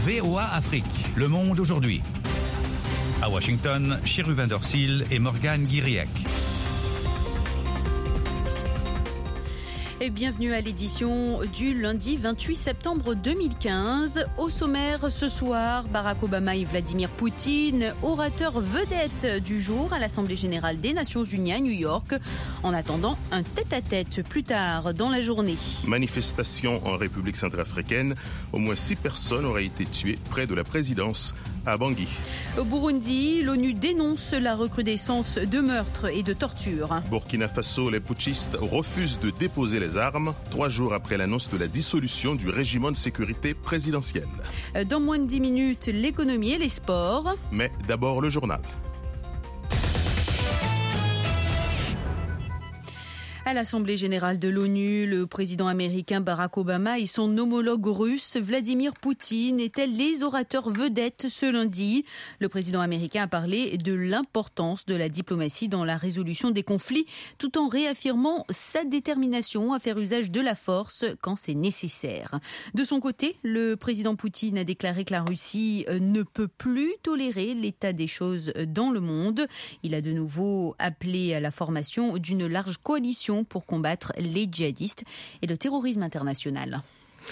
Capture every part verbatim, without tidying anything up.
V O A Afrique, le monde aujourd'hui. À Washington, Cherubin Dorsil et Morgane Guiriec. Et bienvenue à l'édition du lundi vingt-huit septembre deux mille quinze. Au sommaire ce soir, Barack Obama et Vladimir Poutine, orateurs vedettes du jour à l'Assemblée générale des Nations Unies à New York. En attendant, un tête-à-tête plus tard dans la journée. Manifestation en République centrafricaine. Au moins six personnes auraient été tuées près de la présidence à Bangui. Au Burundi, l'ONU dénonce la recrudescence de meurtres et de tortures. Burkina Faso, les putschistes refusent de déposer les armes, trois jours après l'annonce de la dissolution du régiment de sécurité présidentiel. Dans moins de dix minutes, l'économie et les sports. Mais d'abord le journal. À l'Assemblée générale de l'ONU, le président américain Barack Obama et son homologue russe Vladimir Poutine étaient les orateurs vedettes ce lundi. Le président américain a parlé de l'importance de la diplomatie dans la résolution des conflits, tout en réaffirmant sa détermination à faire usage de la force quand c'est nécessaire. De son côté, le président Poutine a déclaré que la Russie ne peut plus tolérer l'état des choses dans le monde. Il a de nouveau appelé à la formation d'une large coalition pour combattre les djihadistes et le terrorisme international.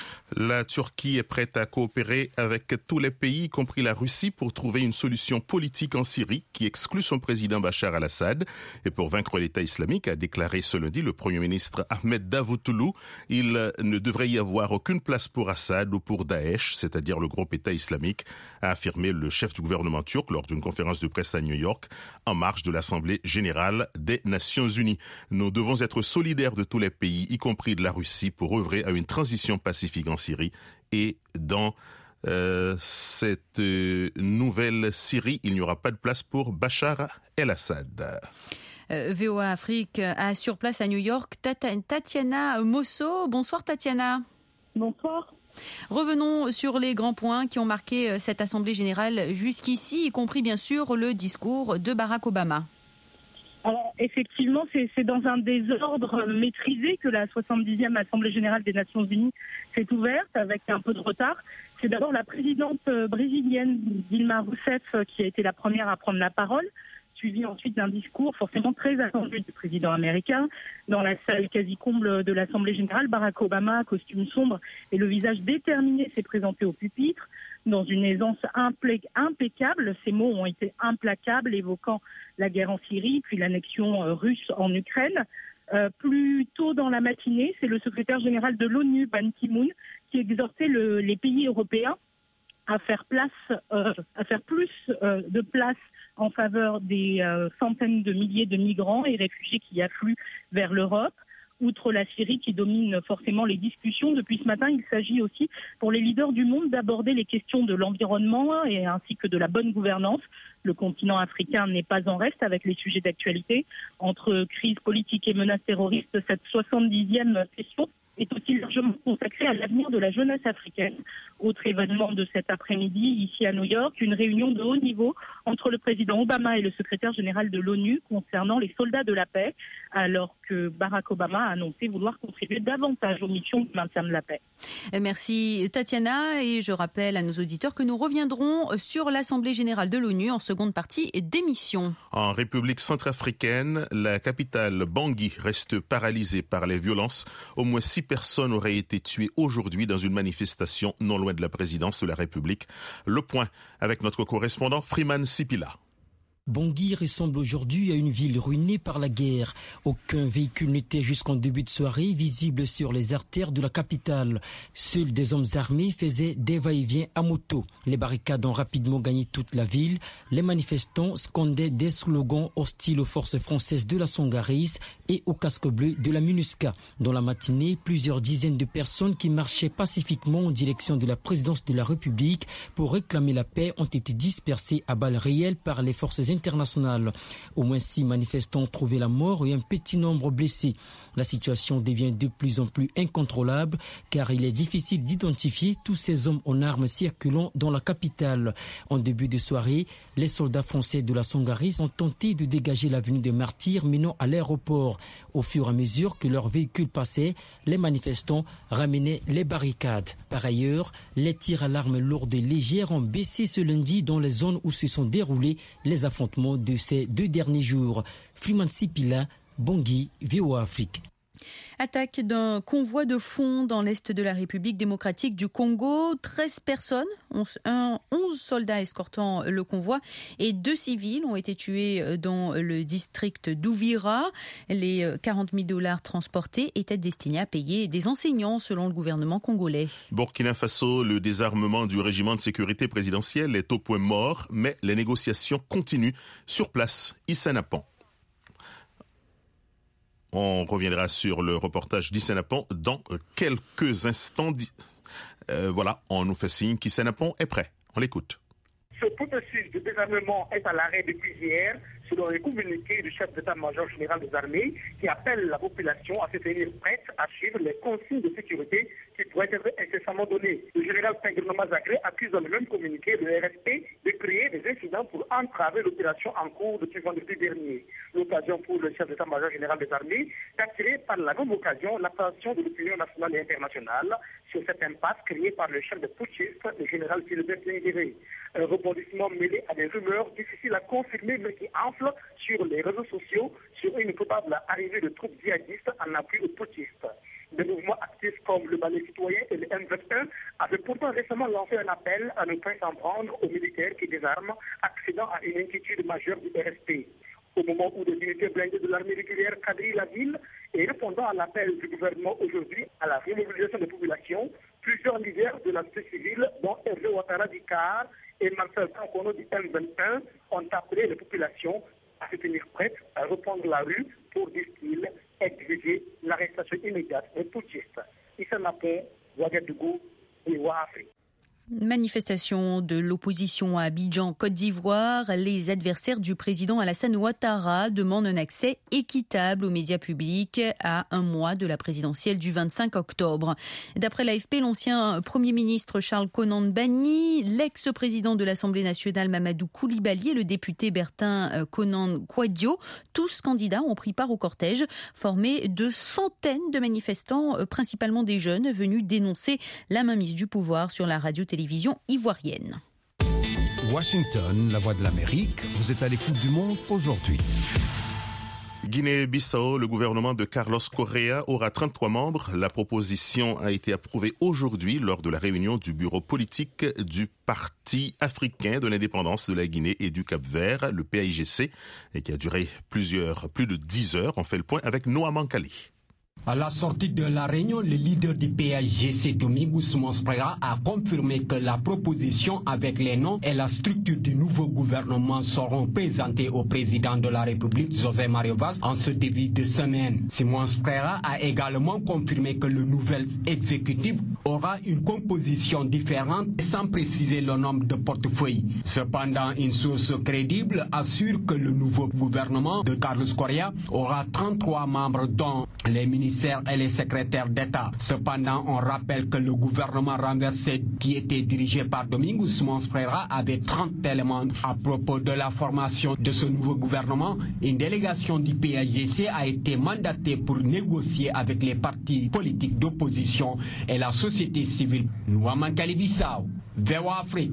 La Turquie est prête à coopérer avec tous les pays, y compris la Russie, pour trouver une solution politique en Syrie qui exclut son président Bachar al-Assad. Et pour vaincre l'État islamique, a déclaré ce lundi le Premier ministre Ahmed Davutoglu, il ne devrait y avoir aucune place pour Assad ou pour Daesh, c'est-à-dire le groupe État islamique, a affirmé le chef du gouvernement turc lors d'une conférence de presse à New York, en marge de l'Assemblée générale des Nations Unies. Nous devons être solidaires de tous les pays, y compris de la Russie, pour œuvrer à une transition pacifique en Syrie. Et dans euh, cette euh, nouvelle Syrie, il n'y aura pas de place pour Bachar el-Assad. Euh, V O A Afrique a sur place à New York Tatiana Mosso. Bonsoir Tatiana. Bonsoir. Revenons sur les grands points qui ont marqué cette Assemblée générale jusqu'ici, y compris bien sûr le discours de Barack Obama. Alors, effectivement, c'est, c'est dans un désordre maîtrisé que la soixante-dixième Assemblée générale des Nations Unies s'est ouverte avec un peu de retard. C'est d'abord la présidente brésilienne Dilma Rousseff qui a été la première à prendre la parole, suivi ensuite d'un discours forcément très attendu du président américain. Dans la salle quasi comble de l'Assemblée générale, Barack Obama, costume sombre et le visage déterminé, s'est présenté au pupitre dans une aisance implé- impeccable. Ces mots ont été implacables, évoquant la guerre en Syrie, puis l'annexion euh, russe en Ukraine. Euh, plus tôt dans la matinée, c'est le secrétaire général de l'ONU, Ban Ki-moon, qui exhortait le, les pays européens à faire place, euh, à faire plus euh, de place en faveur des euh, centaines de milliers de migrants et réfugiés qui affluent vers l'Europe. Outre la Syrie qui domine forcément les discussions, depuis ce matin, il s'agit aussi pour les leaders du monde d'aborder les questions de l'environnement et ainsi que de la bonne gouvernance. Le continent africain n'est pas en reste avec les sujets d'actualité. Entre crise politique et menaces terroristes, cette soixante-dixième session est aussi largement consacrée à l'avenir de la jeunesse africaine. Autre événement de cet après-midi, ici à New York, une réunion de haut niveau entre le président Obama et le secrétaire général de l'ONU concernant les soldats de la paix, alors que Barack Obama a annoncé vouloir contribuer davantage aux missions de maintien de la paix. Merci Tatiana, et je rappelle à nos auditeurs que nous reviendrons sur l'Assemblée générale de l'ONU en seconde partie d'émission. En République centrafricaine, la capitale Bangui reste paralysée par les violences. Au moins six personnes auraient été tuées aujourd'hui dans une manifestation non loin de la présidence de la République. Le point avec notre correspondant Freeman Sipila. Bangui ressemble aujourd'hui à une ville ruinée par la guerre. Aucun véhicule n'était jusqu'en début de soirée visible sur les artères de la capitale. Seuls des hommes armés faisaient des va-et-vient à moto. Les barricades ont rapidement gagné toute la ville. Les manifestants scandaient des slogans hostiles aux forces françaises de la Songaris et aux casques bleus de la MINUSCA. Dans la matinée, plusieurs dizaines de personnes qui marchaient pacifiquement en direction de la présidence de la République pour réclamer la paix ont été dispersées à balles réelles par les forces internationales internationale. Au moins six manifestants ont trouvé la mort et un petit nombre blessés. La situation devient de plus en plus incontrôlable car il est difficile d'identifier tous ces hommes en armes circulant dans la capitale. En début de soirée, les soldats français de la Songaris ont tenté de dégager l'avenue des Martyrs menant à l'aéroport. Au fur et à mesure que leurs véhicules passaient, les manifestants ramenaient les barricades. Par ailleurs, les tirs à l'arme lourde et légère ont baissé ce lundi dans les zones où se sont déroulés les affrontements de ces deux derniers jours. Freeman Sipila, Bangui, V O A Afrique. Attaque d'un convoi de fonds dans l'est de la République démocratique du Congo. treize personnes, onze soldats escortant le convoi et deux civils ont été tués dans le district d'Ouvira. Les quarante mille dollars transportés étaient destinés à payer des enseignants selon le gouvernement congolais. Burkina Faso, le désarmement du régiment de sécurité présidentielle est au point mort, mais les négociations continuent sur place. Issa Napan. On reviendra sur le reportage d'Issa Napan dans quelques instants. Euh, voilà, on nous fait signe qu'Issa Napan est prêt. On l'écoute. Ce processus de désarmement est à l'arrêt depuis hier, selon les communiqués du chef d'état-major général des armées, qui appelle la population à se tenir prête à suivre les consignes de sécurité qui pourraient être incessamment données. Le général Pingirno Mazagré accuse dans le même communiqué le R S P de créer des incidents pour entraver l'opération en cours depuis vendredi dernier. L'occasion pour le chef d'état-major général des armées d'attirer par la même occasion l'attention de l'opinion nationale et internationale sur cette impasse créée par le chef de putschistes, le général Philibert Ténéré. Un rebondissement mêlé à des rumeurs difficiles à confirmer mais qui enflent sur les réseaux sociaux sur une probable arrivée de troupes djihadistes en appui aux putschistes. Des mouvements actifs comme le Balai citoyen et le M vingt et un avaient pourtant récemment lancé un appel à ne pas s'en prendre aux militaires qui désarment, accédant à une inquiétude majeure du R S P. Au moment où des unités blindées de l'armée régulière quadrillent la ville et répondant à l'appel du gouvernement aujourd'hui à la remobilisation des populations, plusieurs leaders de la société civile, dont Hervé Ouattara du C A R et Marcel Kankono du M vingt et un, ont appelé les populations à se tenir prêtes à reprendre la rue pour, disent-ils, exiger l'arrestation immédiate des putschistes. Issa Napan, Ouagadougou, et Ouafrique. Manifestation de l'opposition à Abidjan, Côte d'Ivoire. Les adversaires du président Alassane Ouattara demandent un accès équitable aux médias publics à un mois de la présidentielle du vingt-cinq octobre. D'après l'A F P, l'ancien Premier ministre Charles Konan Banny, l'ex-président de l'Assemblée nationale Mamadou Koulibaly et le député Bertin Konan Kouadio, tous candidats ont pris part au cortège formé de centaines de manifestants, principalement des jeunes, venus dénoncer la mainmise du pouvoir sur la radio-télévision ivoirienne. Washington, la voix de l'Amérique, vous êtes à l'écoute du monde aujourd'hui. Guinée-Bissau, le gouvernement de Carlos Correa aura trente-trois membres. La proposition a été approuvée aujourd'hui lors de la réunion du bureau politique du Parti africain de l'indépendance de la Guinée et du Cap-Vert, le P A I G C, et qui a duré plusieurs, plus de dix heures. On fait le point avec Noah Mankali. À la sortie de la réunion, le leader du P A I G C, Domingos Monsprera, a confirmé que la proposition avec les noms et la structure du nouveau gouvernement seront présentées au président de la République, José Mario Vaz, en ce début de semaine. Simon Sprera a également confirmé que le nouvel exécutif aura une composition différente sans préciser le nombre de portefeuilles. Cependant, une source crédible assure que le nouveau gouvernement de Carlos Correa aura trente-trois membres, dont les ministres et les secrétaires d'État. Cependant, on rappelle que le gouvernement renversé qui était dirigé par Domingos Monsprera avait trente éléments. À propos de la formation de ce nouveau gouvernement, une délégation du P A I G C a été mandatée pour négocier avec les partis politiques d'opposition et la société civile. Nouaman Kalibissau, V O A Afrique.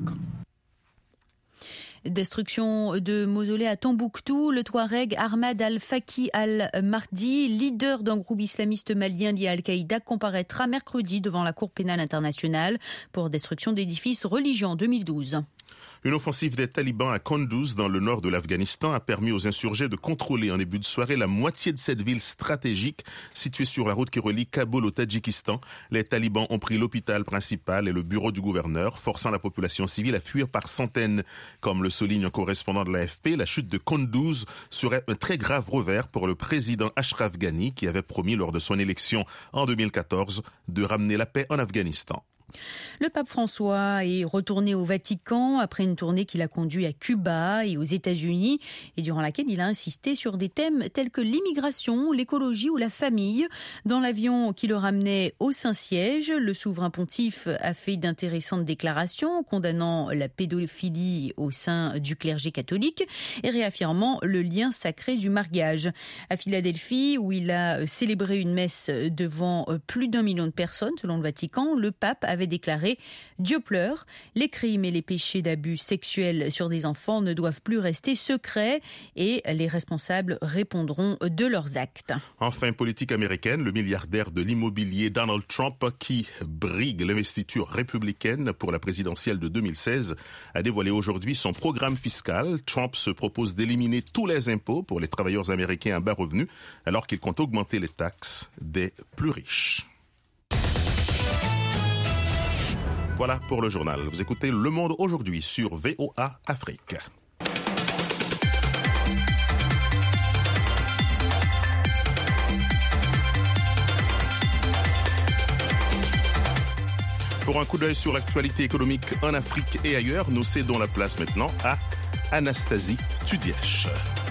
Destruction de mausolée à Tombouctou. Le Touareg Ahmad Al-Faki Al-Mahdi, leader d'un groupe islamiste malien lié à Al-Qaïda, comparaîtra mercredi devant la Cour pénale internationale pour destruction d'édifices religieux en deux mille douze. Une offensive des talibans à Kunduz, dans le nord de l'Afghanistan, a permis aux insurgés de contrôler en début de soirée la moitié de cette ville stratégique située sur la route qui relie Kaboul au Tadjikistan. Les talibans ont pris l'hôpital principal et le bureau du gouverneur, forçant la population civile à fuir par centaines. Comme le souligne un correspondant de l'A F P, la chute de Kunduz serait un très grave revers pour le président Ashraf Ghani, qui avait promis lors de son élection en deux mille quatorze de ramener la paix en Afghanistan. Le pape François est retourné au Vatican après une tournée qu'il a conduite à Cuba et aux États-Unis et durant laquelle il a insisté sur des thèmes tels que l'immigration, l'écologie ou la famille. Dans l'avion qui le ramenait au Saint-Siège, le souverain pontife a fait d'intéressantes déclarations condamnant la pédophilie au sein du clergé catholique et réaffirmant le lien sacré du mariage. À Philadelphie, où il a célébré une messe devant plus d'un million de personnes selon le Vatican, le pape avait déclaré « Dieu pleure, les crimes et les péchés d'abus sexuels sur des enfants ne doivent plus rester secrets et les responsables répondront de leurs actes. » Enfin, politique américaine, le milliardaire de l'immobilier Donald Trump, qui brigue l'investiture républicaine pour la présidentielle de deux mille seize, a dévoilé aujourd'hui son programme fiscal. Trump se propose d'éliminer tous les impôts pour les travailleurs américains à bas revenus, alors qu'il compte augmenter les taxes des plus riches. Voilà pour le journal. Vous écoutez Le Monde aujourd'hui sur V O A Afrique. Pour un coup d'œil sur l'actualité économique en Afrique et ailleurs, nous cédons la place maintenant à Anastasie Tudièche.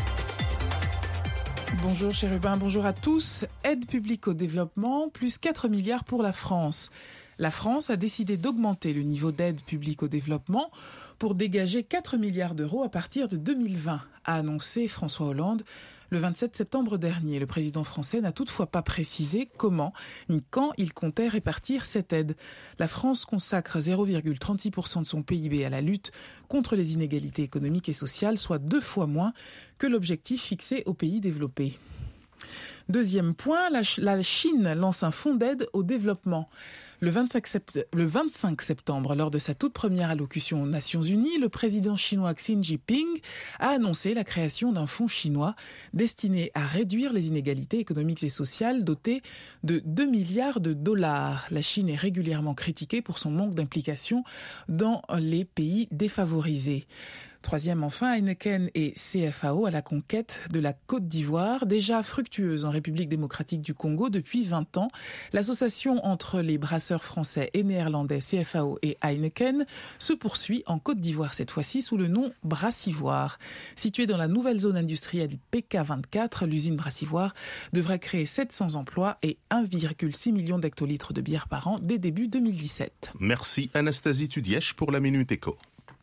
Bonjour Chérubin, bonjour à tous. Aide publique au développement, plus quatre milliards pour la France. La France a décidé d'augmenter le niveau d'aide publique au développement pour dégager quatre milliards d'euros à partir de deux mille vingt, a annoncé François Hollande le vingt-sept septembre dernier. Le président français n'a toutefois pas précisé comment ni quand il comptait répartir cette aide. La France consacre zéro virgule trente-six pour cent de son P I B à la lutte contre les inégalités économiques et sociales, soit deux fois moins que l'objectif fixé aux pays développés. Deuxième point, la, la Chine lance un fonds d'aide au développement. Le vingt-cinq septembre, lors de sa toute première allocution aux Nations Unies, le président chinois Xi Jinping a annoncé la création d'un fonds chinois destiné à réduire les inégalités économiques et sociales, doté de deux milliards de dollars. La Chine est régulièrement critiquée pour son manque d'implication dans les pays défavorisés. Troisième enfin, Heineken et C F A O à la conquête de la Côte d'Ivoire, déjà fructueuse en République démocratique du Congo depuis vingt ans. L'association entre les brasseurs français et néerlandais C F A O et Heineken se poursuit en Côte d'Ivoire, cette fois-ci sous le nom Brassivoire. Située dans la nouvelle zone industrielle P K vingt-quatre, l'usine Brassivoire devrait créer sept cents emplois et un virgule six million d'hectolitres de bière par an dès début deux mille dix-sept. Merci Anastasie Tudièche pour la Minute Éco.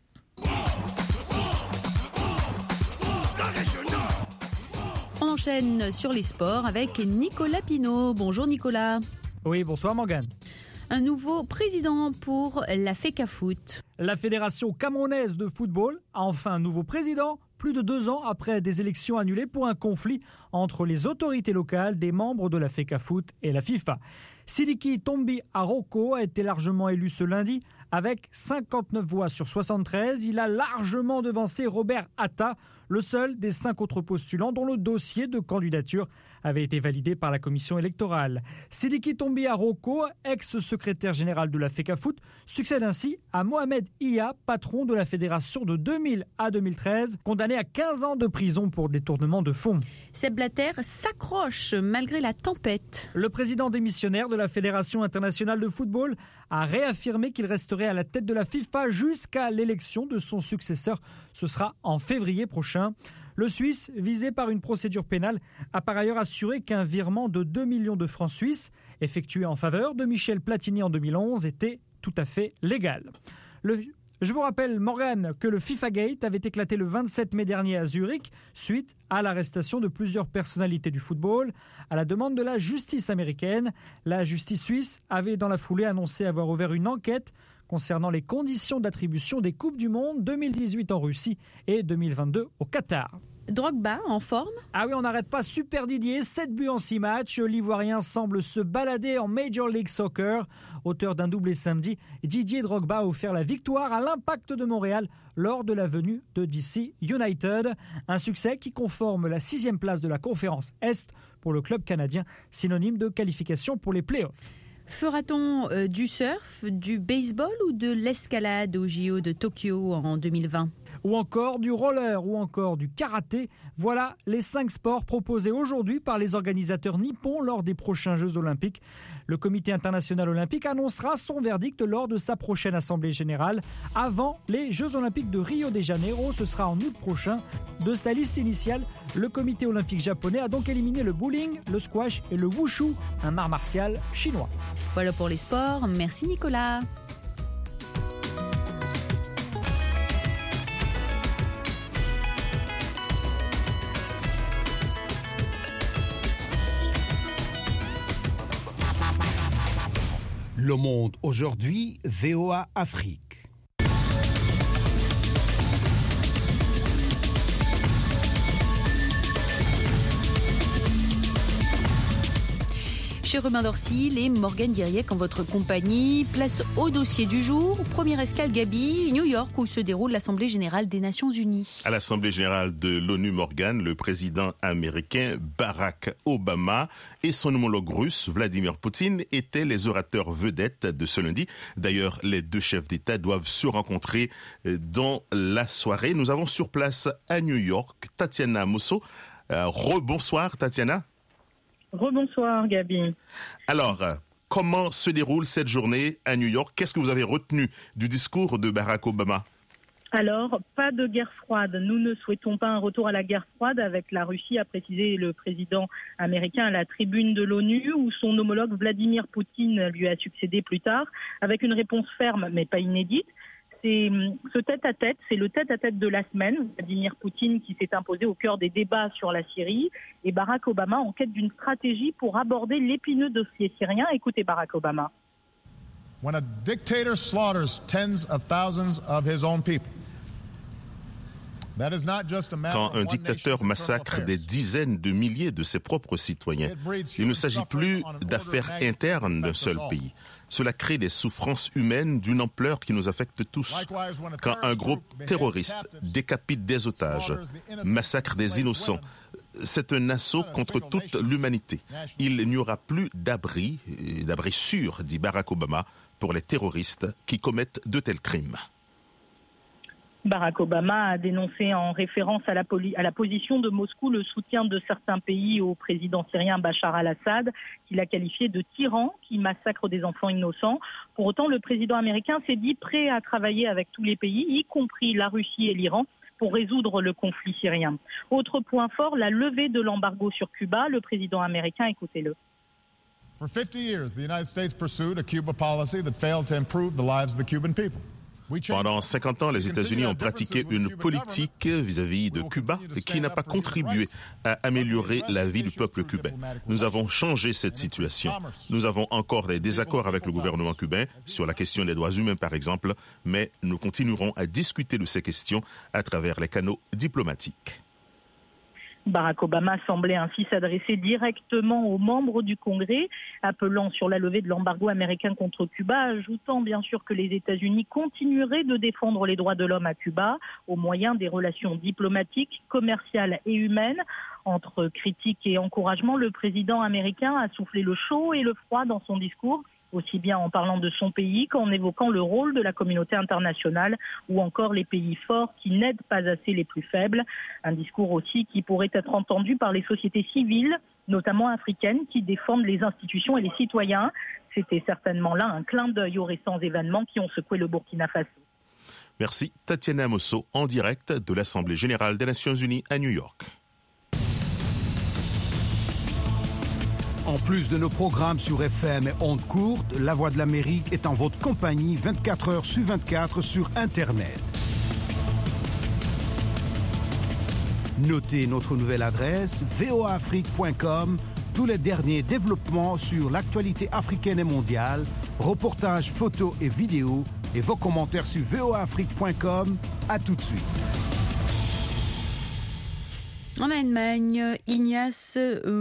On enchaîne sur les sports avec Nicolas Pinault. Bonjour Nicolas. Oui, bonsoir Morgane. Un nouveau président pour la FECAFOOT. La Fédération camerounaise de football a enfin un nouveau président, plus de deux ans après des élections annulées pour un conflit entre les autorités locales des membres de la FECAFOOT et la FIFA. Sidiki Tombi Aroko a été largement élu ce lundi avec cinquante-neuf voix sur soixante-treize. Il a largement devancé Robert Atta, le seul des cinq autres postulants dont le dossier de candidature avait été validé par la commission électorale. Sidiki Tombi Aroko, ex-secrétaire général de la FECAFOOT, succède ainsi à Mohamed Iya, patron de la fédération de deux mille à deux mille treize, condamné à quinze ans de prison pour détournement de fonds. Sepp Blatter s'accroche malgré la tempête. Le président démissionnaire de la Fédération internationale de football a réaffirmé qu'il resterait à la tête de la FIFA jusqu'à l'élection de son successeur. Ce sera en février prochain. Le Suisse, visé par une procédure pénale, a par ailleurs assuré qu'un virement de deux millions de francs suisses, effectué en faveur de Michel Platini en deux mille onze, était tout à fait légal. Le... Je vous rappelle, Morgane, que le FIFA Gate avait éclaté le vingt-sept mai dernier à Zurich, suite à l'arrestation de plusieurs personnalités du football, à la demande de la justice américaine. La justice suisse avait dans la foulée annoncé avoir ouvert une enquête concernant les conditions d'attribution des Coupes du Monde deux mille dix-huit en Russie et deux mille vingt-deux au Qatar. Drogba en forme ? Ah oui, on n'arrête pas, super Didier, sept buts en six matchs. L'Ivoirien semble se balader en Major League Soccer. Auteur d'un doublé samedi, Didier Drogba a offert la victoire à l'Impact de Montréal lors de la venue de D C United. Un succès qui conforme la sixième place de la conférence Est pour le club canadien, synonyme de qualification pour les playoffs. Fera-t-on euh, du surf, du baseball ou de l'escalade au J O de Tokyo en deux mille vingt ? ou encore du roller ou encore du karaté. Voilà les cinq sports proposés aujourd'hui par les organisateurs nippons lors des prochains Jeux Olympiques. Le Comité international olympique annoncera son verdict lors de sa prochaine assemblée générale avant les Jeux Olympiques de Rio de Janeiro. Ce sera en août prochain. De sa liste initiale, le Comité olympique japonais a donc éliminé le bowling, le squash et le wushu, un art martial chinois. Voilà pour les sports. Merci Nicolas. Le Monde aujourd'hui, V O A Afrique. Chérubin Dorsil et Morgane Guiriec en votre compagnie. Place au dossier du jour. Première escale, Gabi, New York, où se déroule l'Assemblée générale des Nations unies. À l'Assemblée générale de l'ONU, Morgane, le président américain Barack Obama et son homologue russe Vladimir Poutine étaient les orateurs vedettes de ce lundi. D'ailleurs, les deux chefs d'État doivent se rencontrer dans la soirée. Nous avons sur place à New York Tatiana Mosso. Euh, Rebonsoir Tatiana. Rebonsoir Gabi. Alors, comment se déroule cette journée à New York? Qu'est-ce que vous avez retenu du discours de Barack Obama? Alors, pas de guerre froide. Nous ne souhaitons pas un retour à la guerre froide avec la Russie, a précisé le président américain à la tribune de l'ONU, où son homologue Vladimir Poutine lui a succédé plus tard, avec une réponse ferme mais pas inédite. C'est ce tête-à-tête, c'est le tête-à-tête de la semaine. Vladimir Poutine qui s'est imposé au cœur des débats sur la Syrie et Barack Obama en quête d'une stratégie pour aborder l'épineux dossier syrien. Écoutez Barack Obama. When a dictator slaughters tens of thousands of his own people, quand un dictateur massacre des dizaines de milliers de ses propres citoyens, il ne s'agit plus d'affaires internes d'un seul pays. Cela crée des souffrances humaines d'une ampleur qui nous affecte tous. Quand un groupe terroriste décapite des otages, massacre des innocents, c'est un assaut contre toute l'humanité. Il n'y aura plus d'abri, d'abri sûr, dit Barack Obama, pour les terroristes qui commettent de tels crimes. Barack Obama a dénoncé en référence à la, poli- à la position de Moscou le soutien de certains pays au président syrien Bachar al-Assad, qu'il a qualifié de tyran qui massacre des enfants innocents. Pour autant, le président américain s'est dit prêt à travailler avec tous les pays, y compris la Russie et l'Iran, pour résoudre le conflit syrien. Autre point fort, la levée de l'embargo sur Cuba. Le président américain, écoutez-le. For fifty years, the United States pursued a Cuba policy that failed to improve the lives of the Cuban people. Pendant cinquante ans, les États-Unis ont pratiqué une politique vis-à-vis de Cuba qui n'a pas contribué à améliorer la vie du peuple cubain. Nous avons changé cette situation. Nous avons encore des désaccords avec le gouvernement cubain sur la question des droits humains, par exemple, mais nous continuerons à discuter de ces questions à travers les canaux diplomatiques. Barack Obama semblait ainsi s'adresser directement aux membres du Congrès, appelant sur la levée de l'embargo américain contre Cuba, ajoutant bien sûr que les États-Unis continueraient de défendre les droits de l'homme à Cuba au moyen des relations diplomatiques, commerciales et humaines. Entre critiques et encouragement, le président américain a soufflé le chaud et le froid dans son discours, aussi bien en parlant de son pays qu'en évoquant le rôle de la communauté internationale ou encore les pays forts qui n'aident pas assez les plus faibles. Un discours aussi qui pourrait être entendu par les sociétés civiles, notamment africaines, qui défendent les institutions et les citoyens. C'était certainement là un clin d'œil aux récents événements qui ont secoué le Burkina Faso. Merci Tatiana Mosso en direct de l'Assemblée générale des Nations unies à New York. En plus de nos programmes sur F M et ondes courtes, La Voix de l'Amérique est en votre compagnie vingt-quatre heures sur vingt-quatre sur Internet. Notez notre nouvelle adresse v o a afrique point com, tous les derniers développements sur l'actualité africaine et mondiale, reportages, photos et vidéos, et vos commentaires sur v o a afrique point com. À tout de suite. En Allemagne, Ignace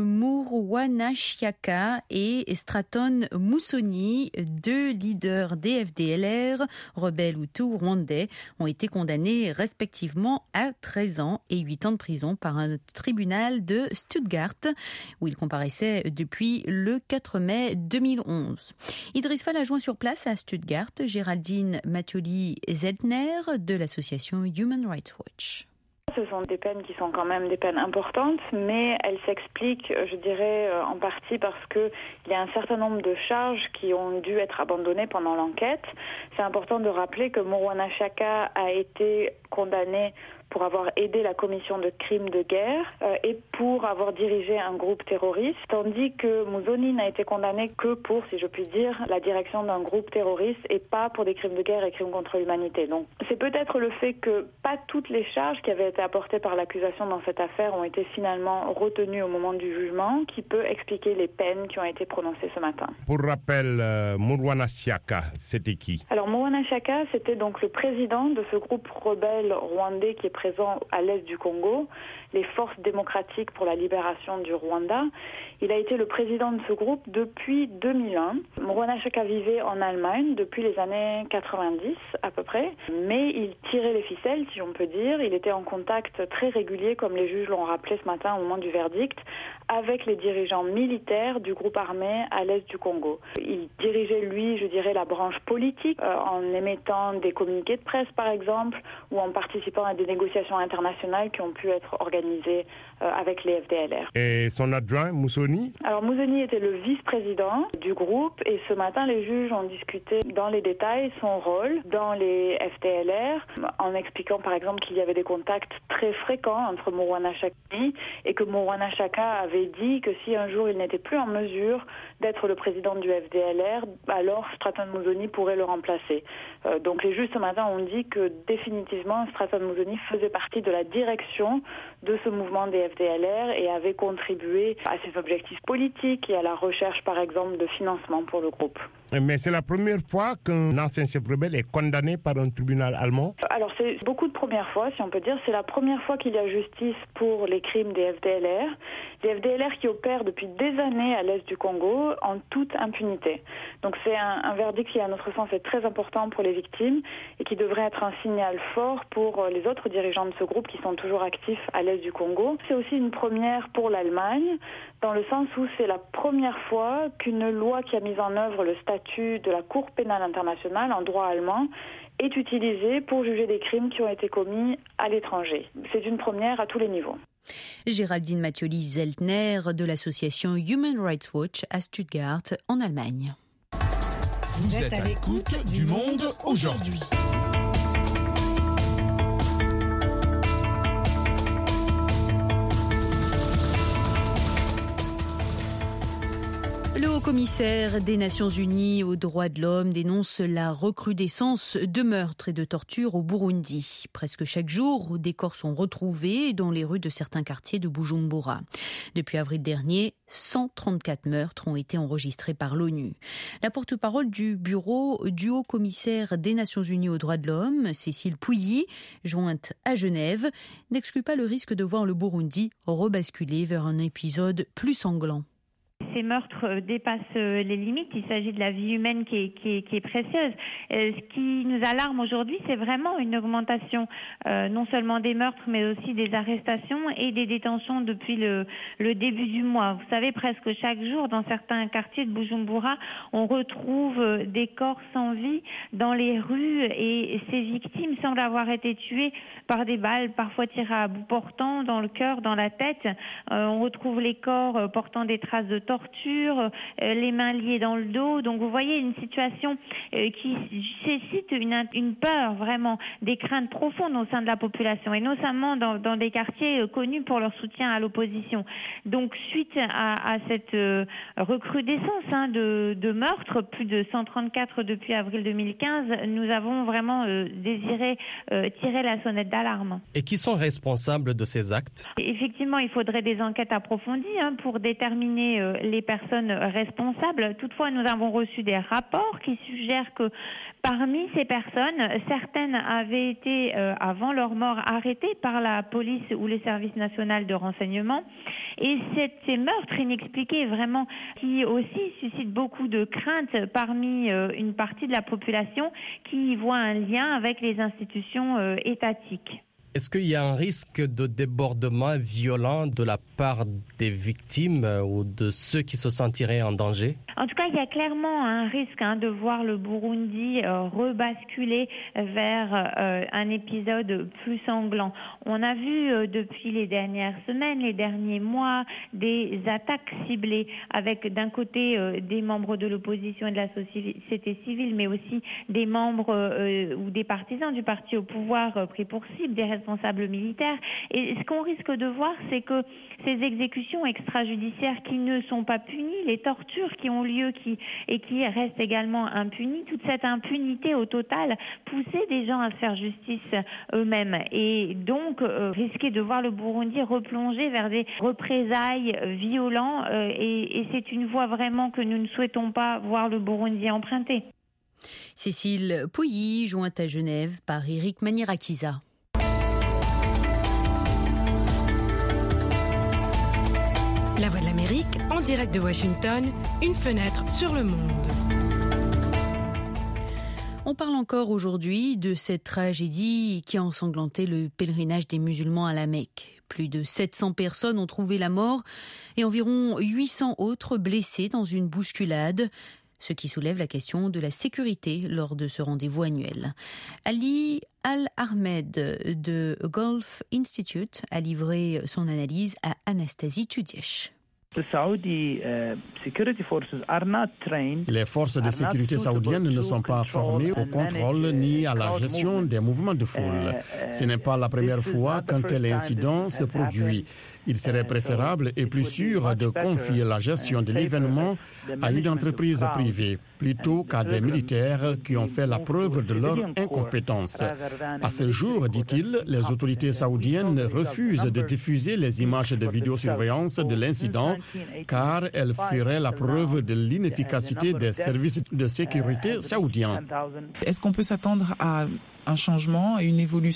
Mourwanashiaka et Straton Musoni, deux leaders des F D L R, rebelles hutus rwandais, ont été condamnés respectivement à treize ans et huit ans de prison par un tribunal de Stuttgart, où ils comparaissaient depuis le quatre mai deux mille onze. Idriss Fall a joint sur place à Stuttgart Géraldine Mathioli-Zeltner de l'association Human Rights Watch. Ce sont des peines qui sont quand même des peines importantes, mais elles s'expliquent, je dirais, en partie parce qu'il y a un certain nombre de charges qui ont dû être abandonnées pendant l'enquête. C'est important de rappeler que Mourwanashiaka a été condamné pour avoir aidé la commission de crimes de guerre euh, et pour avoir dirigé un groupe terroriste, tandis que Musoni n'a été condamné que pour, si je puis dire, la direction d'un groupe terroriste et pas pour des crimes de guerre et crimes contre l'humanité. Donc c'est peut-être le fait que pas toutes les charges qui avaient été apportées par l'accusation dans cette affaire ont été finalement retenues au moment du jugement qui peut expliquer les peines qui ont été prononcées ce matin. Pour rappel, euh, Mourwanashiaka, c'était qui? Alors Mourwanashiaka, c'était donc le président de ce groupe rebelle rwandais qui est présent à l'est du Congo, les Forces démocratiques pour la libération du Rwanda. Il a été le président de ce groupe depuis deux mille un. Mourwanashiaka vivait en Allemagne depuis les années quatre-vingt-dix à peu près, mais il tirait les ficelles, si on peut dire. Il était en contact très régulier, comme les juges l'ont rappelé ce matin au moment du verdict, avec les dirigeants militaires du groupe armé à l'est du Congo. Il dirigeait, lui, je dirais, la branche politique, euh, en émettant des communiqués de presse, par exemple, ou en participant à des négociations internationales qui ont pu être organisées euh, avec les F D L R. Et son adjoint, Musoni? Alors Musoni était le vice-président du groupe et ce matin, les juges ont discuté dans les détails son rôle dans les F D L R, en expliquant par exemple qu'il y avait des contacts très fréquents entre Mourwanashiaka et que Mourwanashiaka avait dit que si un jour il n'était plus en mesure d'être le président du F D L R, alors Straton Musoni pourrait le remplacer. Euh, donc les juges ce matin ont dit que définitivement Straton Musoni faisait partie de la direction de ce mouvement des F D L R et avait contribué à ses objectifs politiques et à la recherche par exemple de financement pour le groupe. Mais c'est la première fois qu'un ancien chef rebelle est condamné par un tribunal allemand? Alors c'est beaucoup de premières fois, si on peut dire. C'est la première fois qu'il y a justice pour les crimes des F D L R. Les F D L R qui opèrent depuis des années à l'est du Congo en toute impunité. Donc c'est un, un verdict qui à notre sens est très important pour les victimes et qui devrait être un signal fort pour les autres dirigeants de ce groupe qui sont toujours actifs à l'est du Congo. C'est aussi une première pour l'Allemagne, dans le sens où c'est la première fois qu'une loi qui a mis en œuvre le statut de la Cour pénale internationale en droit allemand est utilisée pour juger des crimes qui ont été commis à l'étranger. C'est une première à tous les niveaux. Géraldine Mathioli-Zeltner de l'association Human Rights Watch à Stuttgart, en Allemagne. Vous êtes à l'écoute du Monde aujourd'hui. Le haut-commissaire des Nations Unies aux droits de l'homme dénonce la recrudescence de meurtres et de tortures au Burundi. Presque chaque jour, des corps sont retrouvés dans les rues de certains quartiers de Bujumbura. Depuis avril dernier, cent trente-quatre meurtres ont été enregistrés par l'ONU. La porte-parole du bureau du haut-commissaire des Nations Unies aux droits de l'homme, Cécile Pouilly, jointe à Genève, n'exclut pas le risque de voir le Burundi rebasculer vers un épisode plus sanglant. Ces meurtres dépassent les limites. Il s'agit de la vie humaine qui est, qui est, qui est précieuse. Ce qui nous alarme aujourd'hui, c'est vraiment une augmentation euh, non seulement des meurtres, mais aussi des arrestations et des détentions depuis le, le début du mois. Vous savez, presque chaque jour, dans certains quartiers de Bujumbura, on retrouve des corps sans vie dans les rues et ces victimes semblent avoir été tuées par des balles, parfois tirées à bout portant, dans le cœur, dans la tête. Euh, on retrouve les corps portant des traces de torture, euh, les mains liées dans le dos. Donc vous voyez une situation euh, qui suscite une, une peur vraiment, des craintes profondes au sein de la population et notamment dans, dans des quartiers euh, connus pour leur soutien à l'opposition. Donc suite à, à cette euh, recrudescence hein, de, de meurtres, plus de cent trente-quatre depuis avril deux mille quinze, nous avons vraiment euh, désiré euh, tirer la sonnette d'alarme. Et qui sont responsables de ces actes? Effectivement, il faudrait des enquêtes approfondies hein, pour déterminer euh, les personnes responsables. Toutefois, nous avons reçu des rapports qui suggèrent que parmi ces personnes, certaines avaient été, euh, avant leur mort, arrêtées par la police ou le service national de renseignement. Et ces meurtres inexpliqués, vraiment, qui aussi suscitent beaucoup de craintes parmi euh, une partie de la population qui voit un lien avec les institutions euh, étatiques. Est-ce qu'il y a un risque de débordement violent de la part des victimes ou de ceux qui se sentiraient en danger ? En tout cas, il y a clairement un risque hein, de voir le Burundi euh, rebasculer vers euh, un épisode plus sanglant. On a vu euh, depuis les dernières semaines, les derniers mois, des attaques ciblées avec d'un côté euh, des membres de l'opposition et de la société civile, mais aussi des membres euh, ou des partisans du parti au pouvoir euh, pris pour cible, des responsables militaires. Et ce qu'on risque de voir, c'est que ces exécutions extrajudiciaires qui ne sont pas punies, les tortures qui ont lieu qui, et qui restent également impunies, toute cette impunité au total poussait des gens à se faire justice eux-mêmes et donc euh, risquer de voir le Burundi replonger vers des représailles violents euh, et, et c'est une voie vraiment que nous ne souhaitons pas voir le Burundi emprunter. Cécile Pouilly, jointe à Genève par Eric Manirakiza. La Voix de l'Amérique, en direct de Washington, une fenêtre sur le monde. On parle encore aujourd'hui de cette tragédie qui a ensanglanté le pèlerinage des musulmans à la Mecque. Plus de sept cents personnes ont trouvé la mort et environ huit cents autres blessés dans une bousculade. Ce qui soulève la question de la sécurité lors de ce rendez-vous annuel. Ali Al-Ahmed de Gulf Institute a livré son analyse à Anastasie Tudiesh. Les forces de sécurité saoudiennes ne sont pas formées au contrôle ni à la gestion des mouvements de foule. Ce n'est pas la première fois qu'un tel incident se produit. Il serait préférable et plus sûr de confier la gestion de l'événement à une entreprise privée, plutôt qu'à des militaires qui ont fait la preuve de leur incompétence. À ce jour, dit-il, les autorités saoudiennes refusent de diffuser les images de vidéosurveillance de l'incident car elles feraient la preuve de l'inefficacité des services de sécurité saoudiens. Est-ce qu'on peut s'attendre à un changement, à une évolution ?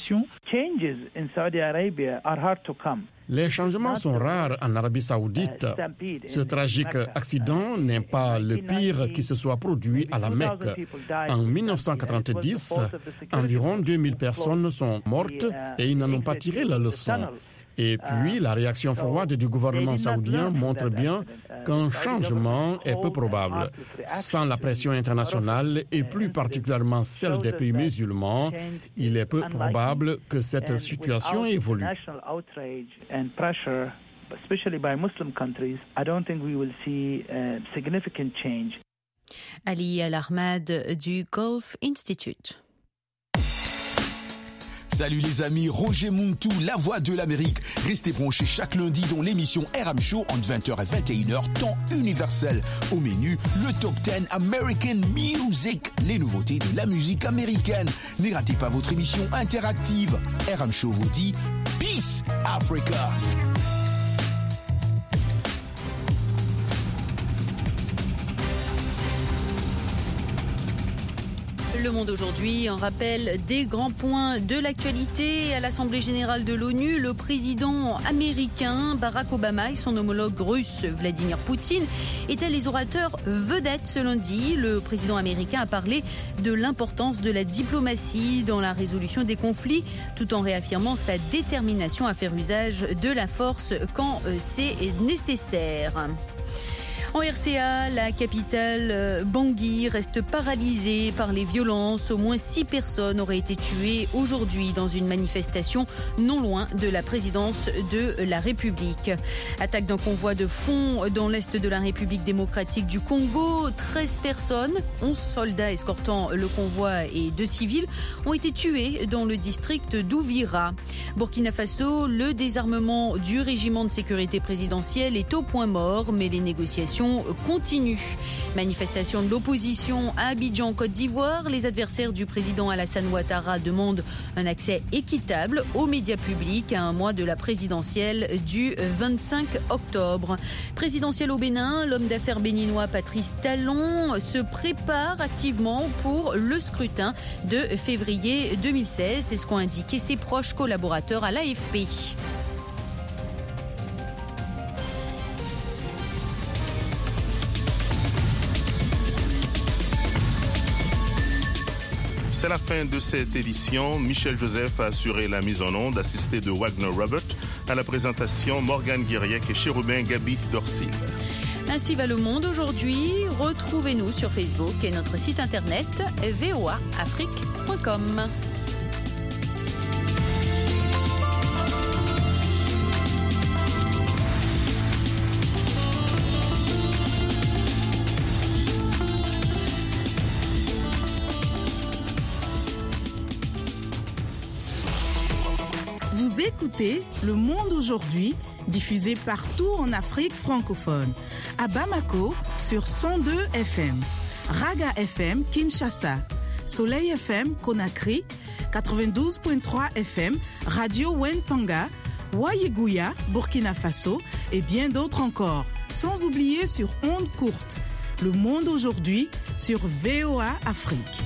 Les changements sont rares en Arabie Saoudite. Ce tragique accident n'est pas le pire qui se soit produit à la Mecque. En mille neuf cent quatre-vingt-dix, environ deux mille personnes sont mortes et ils n'en ont pas tiré la leçon. Et puis, la réaction froide du gouvernement saoudien montre bien qu'un changement est peu probable. Sans la pression internationale, et plus particulièrement celle des pays musulmans, il est peu probable que cette situation évolue. Ali Al-Ahmed du Gulf Institute. Salut les amis, Roger Muntu, la voix de l'Amérique. Restez branchés chaque lundi dans l'émission R M Show entre vingt heures et vingt et une heures, temps universel. Au menu, le Top dix American Music, les nouveautés de la musique américaine. Ne ratez pas votre émission interactive. R M Show vous dit Peace Africa. Le Monde aujourd'hui, un rappel des grands points de l'actualité. À l'Assemblée générale de l'ONU, le président américain Barack Obama et son homologue russe Vladimir Poutine étaient les orateurs vedettes ce lundi. Le président américain a parlé de l'importance de la diplomatie dans la résolution des conflits, tout en réaffirmant sa détermination à faire usage de la force quand c'est nécessaire. En R C A, la capitale Bangui reste paralysée par les violences. Au moins six personnes auraient été tuées aujourd'hui dans une manifestation non loin de la présidence de la République. Attaque d'un convoi de fonds dans l'est de la République démocratique du Congo. treize personnes, onze soldats escortant le convoi et deux civils ont été tués dans le district d'Ouvira. Burkina Faso, le désarmement du régiment de sécurité présidentielle est au point mort, mais les négociations continuent. Manifestation de l'opposition à Abidjan, Côte d'Ivoire. Les adversaires du président Alassane Ouattara demandent un accès équitable aux médias publics à un mois de la présidentielle du vingt-cinq octobre. Présidentielle au Bénin, l'homme d'affaires béninois Patrice Talon se prépare activement pour le scrutin de février deux mille seize. C'est ce qu'ont indiqué ses proches collaborateurs à l'A F P. C'est la fin de cette édition. Michel Joseph a assuré la mise en onde, assisté de Wagner Robert. À la présentation, Morgane Guiriec et Chérubin Gabi Dorsil. Ainsi va le monde aujourd'hui. Retrouvez-nous sur Facebook et notre site internet v o a afrique point com. Vous écoutez Le Monde aujourd'hui, diffusé partout en Afrique francophone. À Bamako, sur cent deux F M. Raga F M, Kinshasa. Soleil F M, Conakry. quatre-vingt-douze virgule trois F M. Radio Wentanga. Wayeguya, Burkina Faso. Et bien d'autres encore. Sans oublier sur ondes courtes. Le Monde aujourd'hui, sur V O A Afrique.